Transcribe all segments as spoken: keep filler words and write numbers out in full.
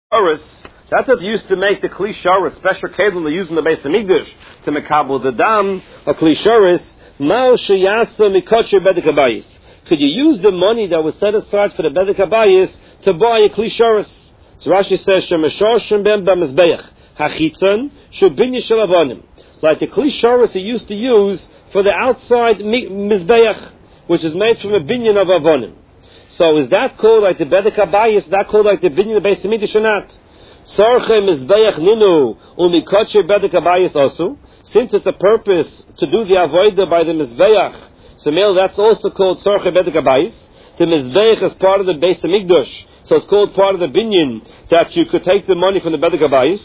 Sharis, that's what they used to make the Kli Sharis, special kelim they use in the Beis Hamikdash to mekabel the dam, a Kli Sharis, Mal Sheyasa Mikotcher Bedek Habayis. Could you use the money that was set aside for the Bedek Habayis to buy a Kli Sharis? So Rashi says, Shemeshoshem ben b'mizbeach, hachitzon, shubinya shel avonim. Like the Kli Sharis he used to use for the outside mizbeach, which is made from a binyan of avonim. So is that called like the Bedek Habayis? Is that called like the binyan of Beis Hamikdash or not? Sorche mizbeach ninu umikotcher Bedek Habayis also. Since it's a purpose to do the avodah by the mizbeach, so male that's also called Sorche Bedek Habayis. The mizbeach is part of the Beis Hamikdash, so it's called part of the binyan that you could take the money from the Bedek Habayis.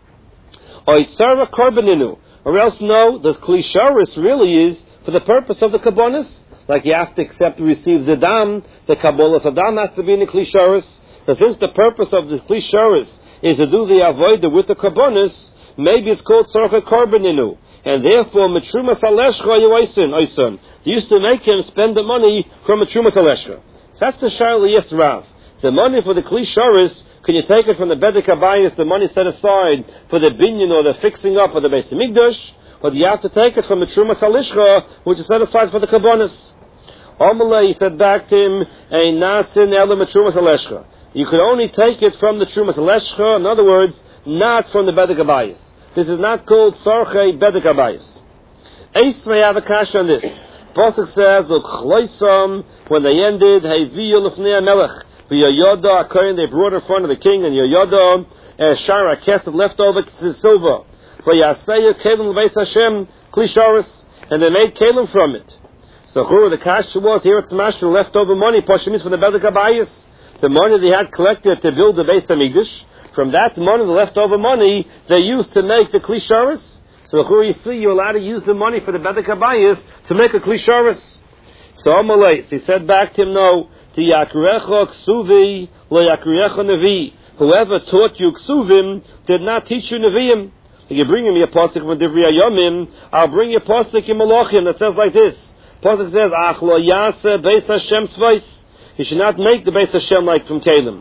Or it's sarva korbaninu, or else no, the Kli Sharis really is for the purpose of the kabbonis. Like you have to accept to receive the dam, the kabbalah the dam has to be in the Kli Sharis. So since the purpose of the Kli Sharis is to do the avodah with the kabbonis, maybe it's called Sorcha Korbaninu. And therefore, Metrumas Aleshcha Yoisin, Oisin. They used to make him spend the money from Metrumas Aleshcha. So that's the Shaila Yes Rav. The money for the Kli Sharis, can you take it from the Bedek Habayis, the money set aside for the binyan or the fixing up of the Beis Hamikdash, or do you have to take it from the Metrumas Aleshcha, which is set aside for the kabbonis? Amalei, he said back to him, Ein nasin ela Metrumas Aleshcha. You could only take it from the Trumas Aleshcha, in other words, not from the Bedek Habayis. This is not called Sorche Bedek Habayis. Eis may have a kash on this. Pasuk says, Uchloisam, when they ended, Heviyu Lefnei HaMelech, V'yoyoda, Akayin, they brought in front of the king, and Yoyoda, Shara, Kesed, leftover silver, V'yaseyu Kelim L'Beis Hashem, Kli Sharis, and they made Kelim from it. So who the kash was, here it's mashal, leftover money, Pashamis for the Bedek Habayis. The money they had collected to build the Beis Hamikdash, from that money, the leftover money, they used to make the Kli Sharis. So who you see, you're allowed to use the money for the Bedek Habayis to make a Kli Sharis. So Amalei, he said back to him, no, to Yakrecha Ksuvi, lo Yakrecha Nevi. Whoever taught you Ksuvim did not teach you Neviim. If you bring me a pasuk from Divrei Yomim, I'll bring you a pasuk in Malachim that says like this. Pasuk says, Ach lo yase Beis Hashem Tzvais. You should not make the Beis Hashem like from Kalim.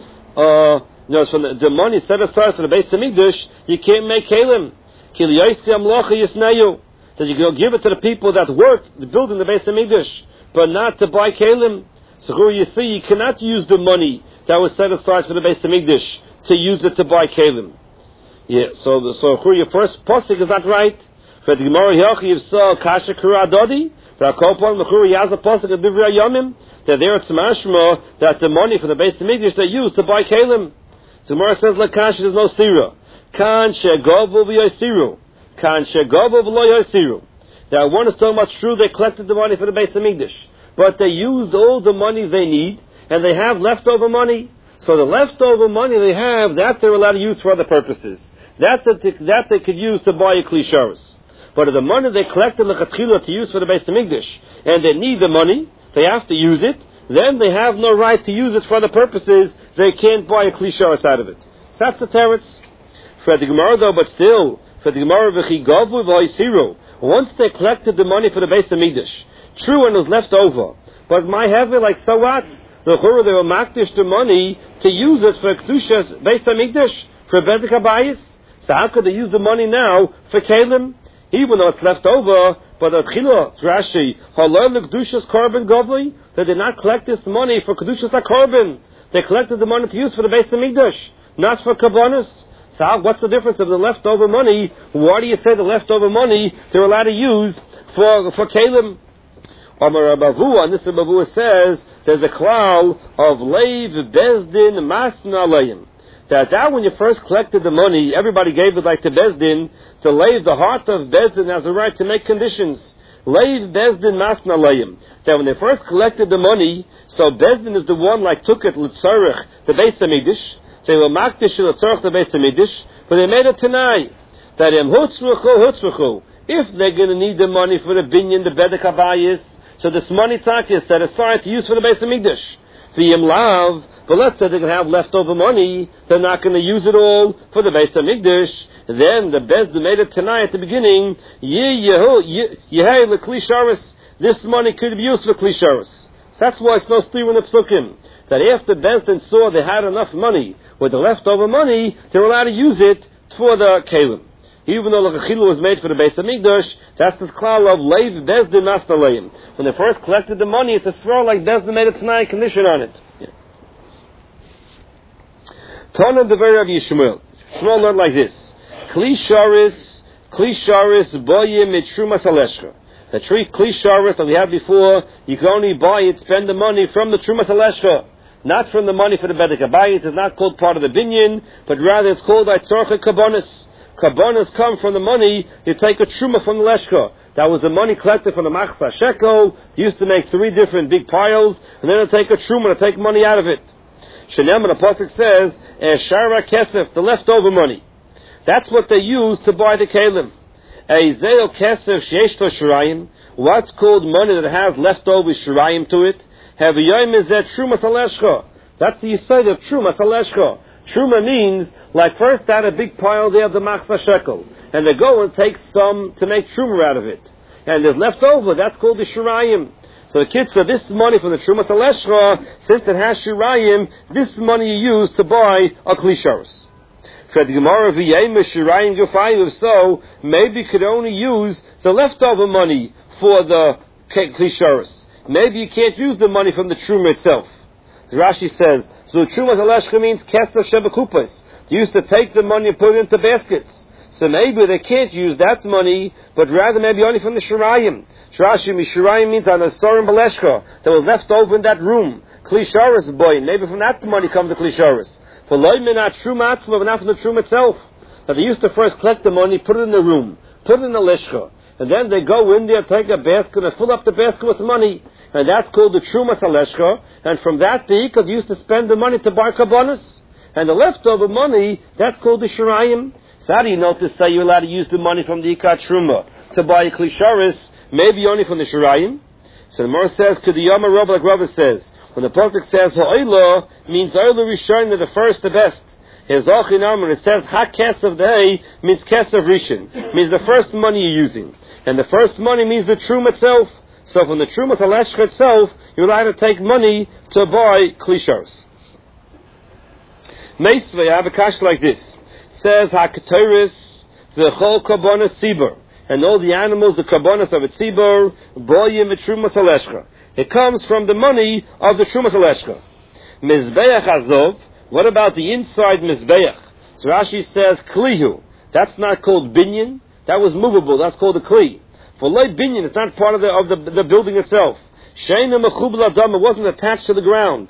Uh, no, so the, the money set aside for the Beis Hamikdash, you can't make Kalim. Kil yoysi amlocha yisnayu. That you go give it to the people that work, the building the Beis Hamikdash, but not to buy Kalim. So who you see, you cannot use the money that was set aside for the Beis Hamikdash to use it to buy Kalim. Yeah, so the, so who your first pasuk is that right? For the Gemara Yochi Yivsal Kasha Kura Adodi, for Akopon Mechuri Yaza pasuk of Divrei Yomim, that there it's mashma that the money for the Beis Hamikdash they use to buy Kalim. So Gemara says Lakash there's no stira. Kan shegovu v'yosiru. Kan shegovu v'lo yosiru. That one is talking about true, they collected the money for the Beis Hamikdash, but they used all the money they need, and they have leftover money. So the leftover money they have, that they're allowed to use for other purposes. That that they, that they could use to buy a Kli Sharis. But the money they collected l'chatchila to use for the Beis Hamikdash, and they need the money, they have to use it, then they have no right to use it for other purposes, they can't buy a Kli Sharis out of it. That's the teretz. For the Gemara though, but still, for the Gemara v'chi gavu v'hoisiru, once they collected the money for the Beis Hamikdash, true and it was left over, but my heavy, like so what? The Chura, they were makdish the money to use it for Kedushas Beis Hamikdash, for Bedek Habayis. So how could they use the money now for Kalim? Even though it's left over, but at Chila, Rashi, halal Kedushas Korban Govli, they did not collect this money for Kedushas HaKorban. They collected the money to use for the Beis Hamikdash, not for Kabbanis. So how, what's the difference of the leftover money? Why do you say the leftover money they're allowed to use for for Kalim? Amar Abavua, and this Abavua says there's a klal of leiv bezdin masna leim. That that when you first collected the money, everybody gave it like to bezdin. To leiv, the heart of bezdin has a right to make conditions. Leiv bezdin masna leim. That when they first collected the money, so bezdin is the one like took it l'tzarech the Beis Hamikdash. They were makdish l'tzarech the Beis Hamikdash, but they made it tonight that im hutzruchu hutzruchu. If they're going to need the money for the binyan, the Bedek Habayis, so this money taki is set aside to use for the Beis Hamikdash. V'yim lav, but let's say they're going to have leftover money, they're not going to use it all for the Beis Hamikdash. Then the Bezdin made it tonight at the beginning, yehei l'Kli Sharis, this money could be used for Kli Sharis. That's why it's no steer in the psukim. That after Bezdin saw they had enough money, with the leftover money, they were allowed to use it for the kelim. Even though the chilul was made for the Beis Hamikdash, that's the klal of leiv bezdin nastaleim. When they first collected the money, it's a svara like bezdin made a t'nai condition on it. Tana devar of Yishmael. Shmuel learned like this: Kli sharis, kli sharis boyim mitrumas aleshcha. The tree kli sharis that we had before, you can only buy it, spend the money from the trumas aleshcha, not from the money for the bedek habayis. It's not called part of the binyan, but rather it's called aitzorcha kabonis. Kabonis come from the money. You take a truma from the leshcha. That was the money collected from the machzah shekel. They used to make three different big piles, and then they take a truma to take money out of it. Shenem, and the pasuk says, "Shara kesef," the leftover money. That's what they use to buy the kelim. A zeo kesef sheyesh lo shirayim. What's called money that has leftover shirayim to it? Have yoyim is that truma saleshcha. That's the yisod of truma saleshcha. Truma means, like first they had a big pile there of the machzah shekel, and they go and take some to make truma out of it. And there's left over, that's called the shirayim. So the kids said, this money from the truma saleshcha, since it has shirayim, this money you use to buy a kli sharis. For the Gemara v'yayim shirayim gufayim, if so, maybe you could only use the leftover money for the kli sharis. Maybe you can't use the money from the truma itself. Rashi says, so truma saleshcha means kesef shebekupas. They used to take the money and put it into baskets. So maybe they can't use that money, but rather maybe only from the shirayim. Rashi Mishirayim means on a sorim baleshka that was left over in that room. Kli sharis boy, maybe from that money comes the kli sharis. For loymin not truma atzma, but not from the truma itself. That they used to first collect the money, put it in the room, put it in the leshka, and then they go in there, take a basket, and fill up the basket with money. And that's called the truma saleshka. And from that, the ikad used to spend the money to buy kabbanis. And the leftover money, that's called the shirayim. So how do you notice say you're allowed to use the money from the ikad truma to buy a kli sharis, maybe only from the shirayim? So the Gemara says, Kediyama Rav, like Rav says, when the pasuk says ha'olah, means ha'olah rishon, the first, the best. His achinam, when it says ha kesef dehei, means kesef rishon, means the first money you're using. And the first money means the truma itself. So from the truma saleshcha itself, you're allowed to take money to buy kli sharis. Meisvei, I have a kash like this. It says hakatoris v'chol kabonas tzibur, and all the animals, the kabonas of a tzibur, boyim truma saleshcha. It comes from the money of the truma saleshcha. Mizbeach azov. What about the inside mizbeach? So Rashi says klihu. That's not called binyan. That was movable. That's called a kli. For loy binyan, it's not part of the of the, the building itself. Sheina mechubel adam. It wasn't attached to the ground.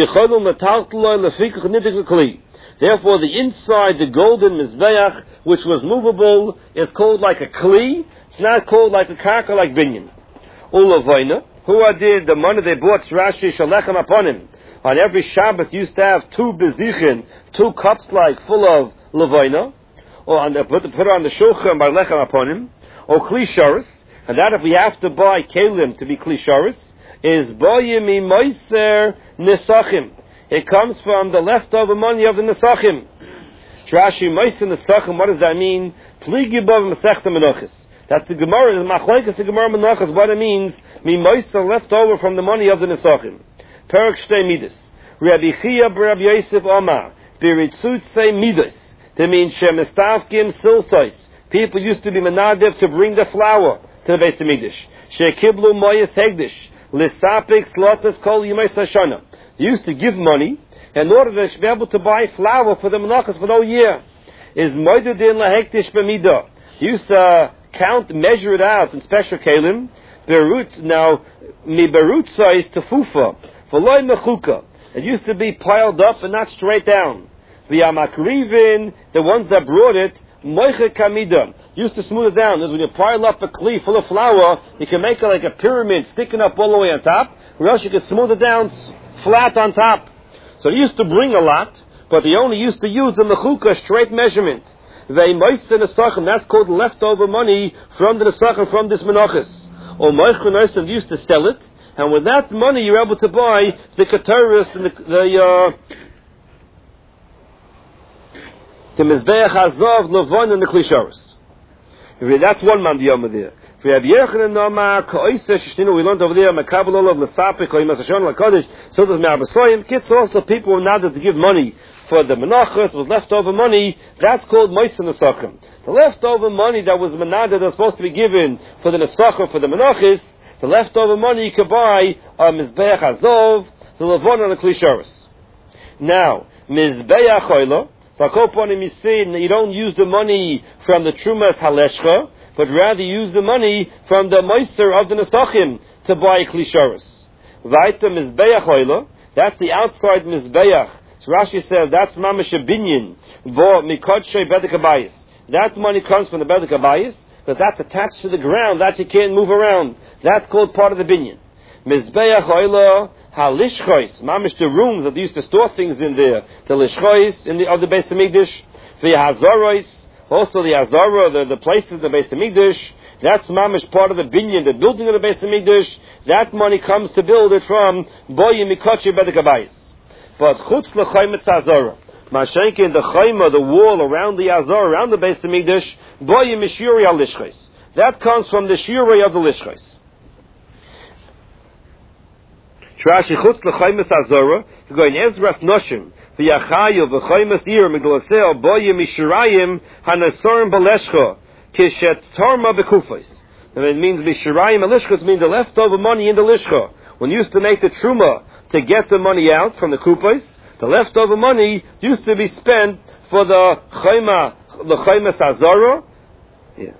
Therefore, the inside, the golden mizbeach, which was movable, is called like a kli. It's not called like a karka, like binyan. Ulavayna, who did the money they bought, Rashi shalechem upon him. On every Shabbos, used to have two bezichin, two cups like full of lavayna, or on the, put, put on the shulchan by lechem upon him, or kli sharis, and that if we have to buy kelim to be kli sharis, is boyimi moiser nesachim. It comes from the leftover money of the nesachim. Rashi moiser nesachim. What does that mean? Pligi bov mesechta menachos. That's the Gemara. The machlokes the Gemara menachos. What it means? Mi moiser left over from the money of the nesachim. Perak shtei midas. Rabbi Chia b'Rabbi Yosef Omar biritzut say midas. That means shemistavkim silsois. People used to be menadev to bring the flour to the Beis Hamikdash. Shekiblu moyes hegdish. Lisapik slotas kol yimei sashana. They used to give money in order that they should be able to buy flour for the menachos for the whole year. Is moedudin lahektish b'midah. They used to count, measure it out in special kelim. Berut now mi berut size to fufa for loy mechuka. It used to be piled up and not straight down. The amakrivin, the ones that brought it, moiche kamida, used to smooth it down. When you pile up a kli full of flour, you can make it like a pyramid sticking up all the way on top, or else you can smooth it down flat on top. So they used to bring a lot, but they only used to use the mechukah, straight measurement. They moist in the nesachim, that's called leftover money from the nesachim, from this menachos. Or moiche they used to sell it, and with that money you're able to buy the kataris and the, the uh, the mizbeach hazov, levon, and the kli sharis. That's one man biyama there. We learned over there, so does Me'abasoyim. Kids also, people were not to give money for the menachos, was leftover money. That's called Moisa Nesachim. The leftover money that was menada that was supposed to be given for the Nesachim, for the menachos, the leftover money you could buy a Mizbeach Azov, the Levon and the Klisharis. Now, Mizbeach Choylo, Fakoponim you say you don't use the money from the Trumas Haleshcha, but rather use the money from the Moister of the Nesachim to buy Klisharis. Vaita Mizbeach Choylo, that's the outside Mizbeach. So Rashi says that's Mamash Binyan, Vo Mikodshe Bedek Habayis. That money comes from the Bedek Habayis, but that's attached to the ground, that you can't move around. That's called part of the binyan. Mizbeach Oila Halishchois, mamish the rooms that they used to store things in there, the lishchois in the of the Beis Hamikdash, the Hazarois, also the Hazara, the, the places in the Beis Hamikdash. That's mamish part of the binyan, the building of the Beis Hamikdash. That money comes to build it from Boyim Mikochi Bedek Habayis. But Chutz L'Chaimetz Hazara. Mashenke in the Chayma, the wall around the Azar, around the Beis Hamikdash, Boyim Mishuri Al-Lishchais. That comes from the Shirei of the Lishchais. Trashi Chutz L'Chaymas Azara, you go in Ezras Noshim, V'yachayu V'chaymas Ir, Meglaseo, Boyim Mishurayim, Hanasorim Baleshcha, Kishet Torma Bekufais. And it means Mishurayim Al-Lishchais means the leftover money in the Lishcha. When you used to make the Truma to get the money out from the Kupais, the leftover money used to be spent for the Chayma, the Chaymas Azara. Yeah.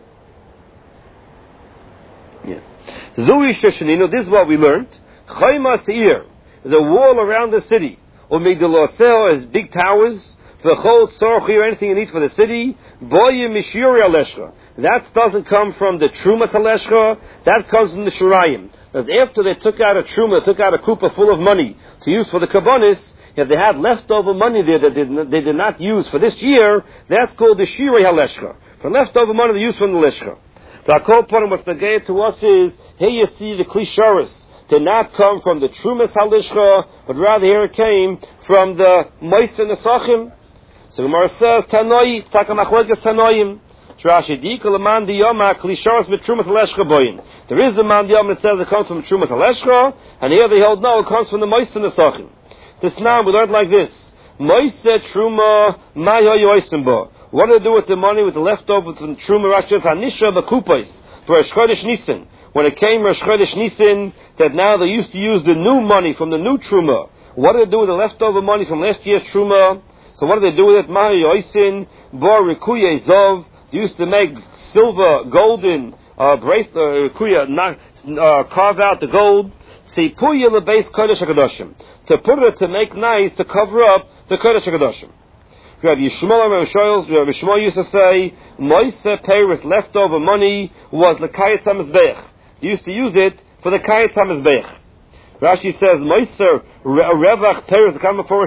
Yeah. Zui Sheshanino, this is what we learned. Chayma Seir is a wall around the city. Or Migdalosel is big towers. V'chol Sorchi or anything you need for the city. Boyim Mishuri Aleshcha. That doesn't come from the Truma Aleshcha. That comes from the Shurayim. Because after they took out a Truma, took out a kupa full of money to use for the Kabbonis, if they had leftover money there that they did, not, they did not use for this year, that's called the Shirei HaLeshcha. For leftover money they use from the Leshcha. The Akol Parim, what's negated to us is, here you see the Klisharis did not come from the Trumas HaLeshcha, but rather here it came from the Moisa Nesachim. So Gemara says, Tanoi, Takamachlekas Tanoim. Rashi Dikal Man Diyama Klisharis with Trumas HaLeshcha Boyin. There is a Man Diyama that says it comes from Trumas HaLeshcha, and here they hold no, it comes from the Moisa Nesachim. This now we learned like this. Moise Truma Maya Yoisimba. What do they do with the money, with the leftovers from Truma Rashi Hanisha Bakupais for Rosh Chodesh Nisan? When it came Rosh Chodesh Nisan, that now they used to use the new money from the new Truma. What do they do with the leftover money from last year's Truma? So what do they do with it? Maya Yoisin Bar Rikuye Zov. They used to make silver, golden uh, bracelet, Rikuya, uh, carve out the gold. Sipuya lebeis Kodesh HaKadoshim. To put it, to make nice, to cover up the Kodesh HaKadoshim. Rabbi Yishmael Rabbi Shoyles, Rabbi Shmuel used to say, Moise Paris leftover money was the Kayetz HaMizbeach. They used to use it for the Kayetz HaMizbeach. Rashi says, Moise Revach Paris,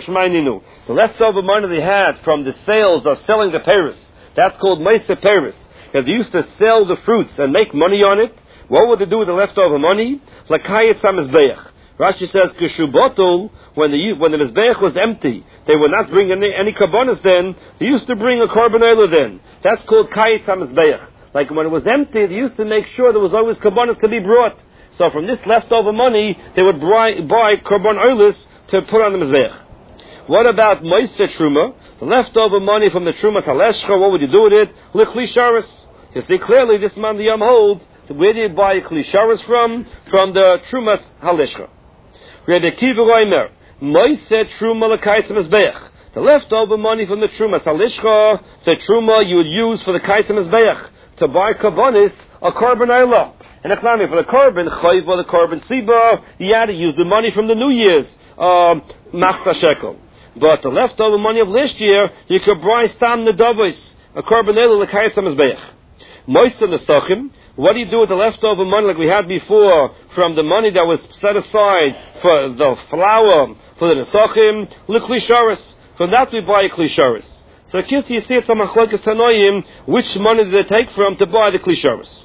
the leftover money they had from the sales of selling the Paris, that's called Moise Paris. If they used to sell the fruits and make money on it, what would they do with the leftover money? Like Kayetz HaMizbeach. Rashi says, Kishubotul, when the when the Mizbeach was empty, they would not bring any, any karbonos then, they used to bring a carbon oil then. That's called Kayetz HaMizbeach. Like when it was empty, they used to make sure there was always karbonos to be brought. So from this leftover money, they would buy, buy carbon oilers to put on the Mizbeach. What about Moise Truma? The leftover money from the Truma Taleshcha, what would you do with it? Lichli Sharis. You see clearly this man the Yom holds, where did you buy Klisharis from? From the Trumas Halishcha. Rabbi Akiva Reimer, Moise Truma L'Kayetz HaMizbeach. The leftover money from the Trumas Halishcha, the Truma you would use for the Kayetz HaMizbeach to buy Karbonis, a carbon oil. And for the carbon, Chayva, the carbon Siba, you had to use the money from the New Year's, um, Machta Shekel. But the leftover money of last year, you could buy Stam Nedavis, a carbon oil L'Kayetz HaMizbeach. Moise Nesachim, what do you do with the leftover money like we had before from the money that was set aside for the flour, for the Nesachim, L'Klisharis? From that we buy a Klisharis. So kids, you see it's a Machlokes Tanoim, which money did they take from to buy the Klisharis?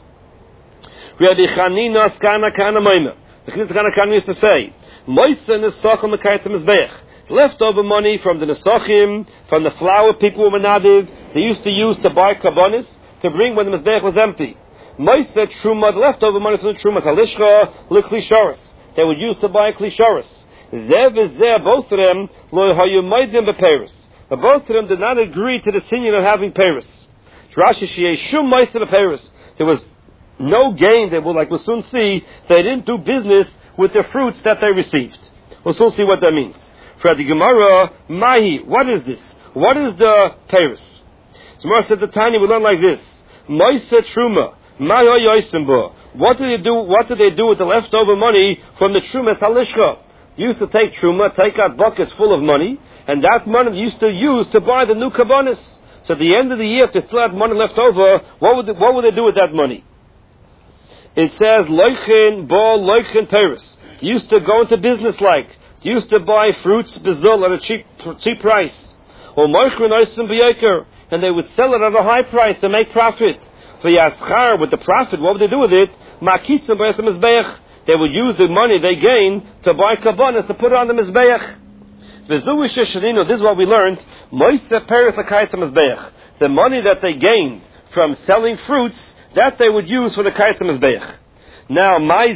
Rabbi Chanina Skana Kana Maimah. The Skana Kana used to say, Moise Nesachim L'Kayetz HaMizbeach. Leftover money from the Nesachim, from the flour people were menadiv, they used to use to buy karbonis, to bring when the Mizbeach was empty. Moisa truma, the leftover money from the truma, halishcha leklisharis. They would use to buy klisharis. Zev is there, both of them, lo hayumaydim beperis. But both of them did not agree to the sinion of having peris. Rashi sheyei shum moisa beperis. There was no gain. They will, like we'll soon see, they didn't do business with the fruits that they received. We'll soon see what that means. For the Gemara, mahi, what is this? What is the peris? So Gemara said the Tanya, we learn like this: moisa truma. What did they do? What did they do with the leftover money from the truma halishcha? They used to take truma, take out buckets full of money, and that money they used to use to buy the new kabbanis. So at the end of the year, if they still had money left over, what would they, what would they do with that money? It says loichin bo loichin peris. They used to go into business like. They used to buy fruits bezul at a cheap cheap price, or moichin oisim b'yoker, and they would sell it at a high price to make profit. For yaschar, with the profit, what would they do with it? Makitzim b'yasam mizbeach. They would use the money they gained to buy kabbanas to put on the mizbeach. This is what we learned. The money that they gained from selling fruits, that they would use for the kaitz mizbeach. Now,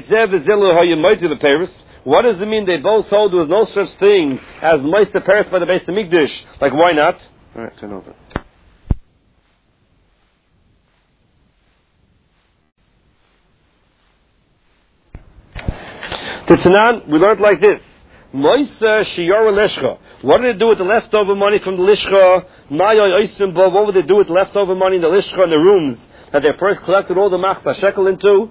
what does it mean? They both hold there was no such thing as moisa peris by the Beis Hamikdash. Like, why not? All right, turn over. The Tanan, we learned like this. Moisa shiyara lishcha. What did they do with the leftover money from the lishcha? What would they do with the leftover money in the lishcha in the rooms that they first collected all the machzah shekel into?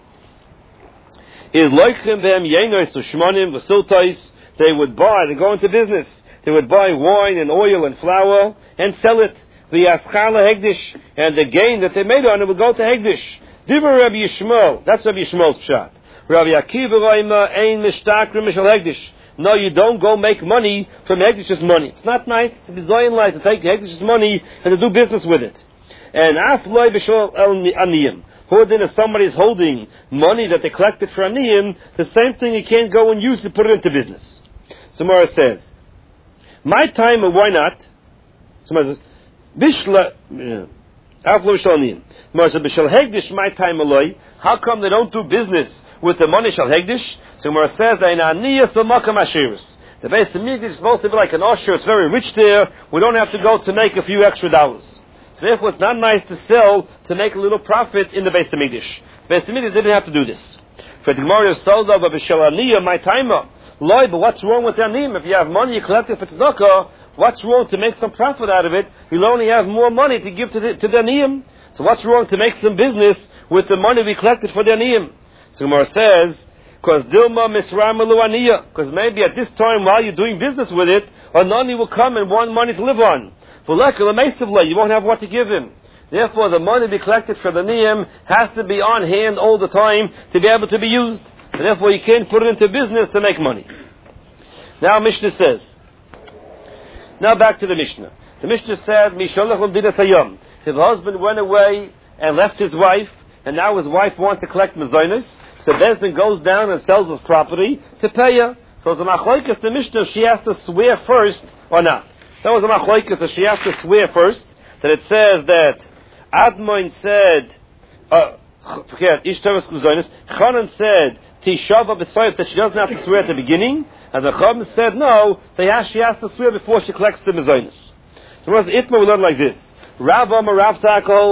Is loichim behem yenos u'shmanim v'sultais. They would buy, they go into business. They would buy wine and oil and flour and sell it. V'yaschala hegdish. And the gain that they made on it would go to hegdish. Divrei Rabbi Yishmael. That's Rabbi Yishmael's pshat. Rabbi Akiva Raima ein mishtakrim mishal hegdish. No, you don't go make money from hegdish's money. It's not nice. It's a bizoyin life to take hegdish's money and to do business with it. And af loy b'shol el aniyim. Who then if somebody is holding money that they collected for aniyim, the same thing you can't go and use to put it into business. Samara says, my time, why not? Samara says, bishla af loy b'shol aniyim. Samara says, b'shol hegdish my time aloy. How come they don't do business with the money shal hegdish? So Gemara says that in aniyas l'makam ashiris. The Beis Hamikdash is supposed to be like an usher. It's very rich there. We don't have to go to make a few extra dollars. So therefore, it's not nice to sell to make a little profit in the Beis Hamikdash. Beis Hamikdash didn't have to do this. For the Gemara sold over b'shel aniyah my timer. Loi, but what's wrong with the aniyim? If you have money you collect it for tzedakah, what's wrong to make some profit out of it? You'll only have more money to give to the, to the aniyim. So what's wrong to make some business with the money we collected for the aniyim? So Gemara says, because Dilma Misra Meluaniya, because maybe at this time while you're doing business with it, a nani will come and want money to live on. You won't have what to give him. Therefore, the money to be collected from the niyim has to be on hand all the time to be able to be used. So therefore, you can't put it into business to make money. Now, Mishnah says. Now back to the Mishnah. The Mishnah said, his husband went away and left his wife, and now his wife wants to collect mezainis. So Bezdin goes down and sells his property to pay her. So the machlokes, the Mishnah, she has to swear first or not. That was the machlokes, that she has to swear first. That it says that Admoin said, uh, Chanan said, Tishava b'soyef, that she doesn't have to swear at the beginning. And the Chanan said, no, she has, she has to swear before she collects the mezainis. So Itma we learn like this. Rav Amar Rav Takol